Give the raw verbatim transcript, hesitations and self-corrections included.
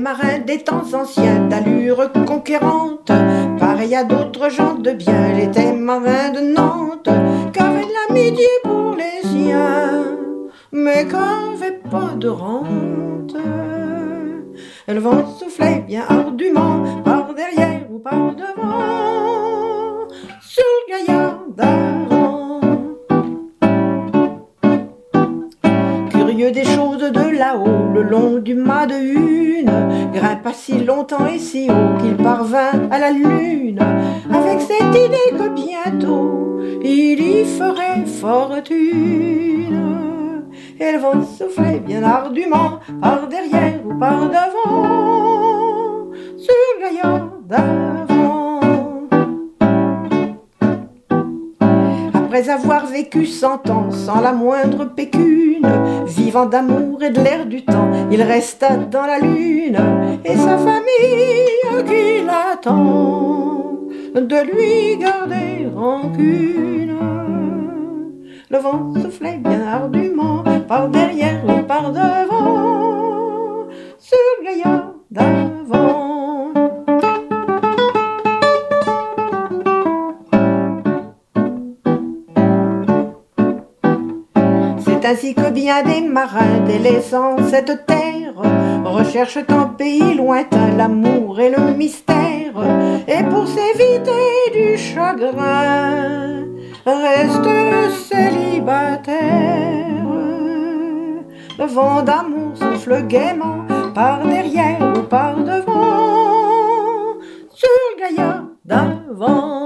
marins des temps anciens, d'allure conquérante, pareil à d'autres gens de bien, il était marin de Nantes, qu'avait de l'amitié pour les siens, mais qu'avait pas de rente. Le vent soufflait bien ardument, par derrière ou par devant, sur le gaillard d'avant. Curieux des choses de là-haut, le long du mât de Hune, grimpa si longtemps et si haut qu'il parvint à la lune, avec cette idée que bientôt il y ferait fortune. Et le vent soufflait bien ardument, par derrière ou par devant, sur le gaillard d'avant. Après avoir vécu cent ans sans la moindre pécune, vivant d'amour et de l'air du temps, il resta dans la lune, et sa famille qui l'attend de lui garder rancune. Le vent soufflait bien ardument, par derrière ou par devant, sur le gaillard d'avant. C'est ainsi que bien des marins, délaissant cette terre, recherchent en pays lointain l'amour et le mystère, et pour s'éviter du chagrin, restent célibataires. Le vent d'amour souffle gaiement, par derrière ou par devant, sur le gaillard d'avant.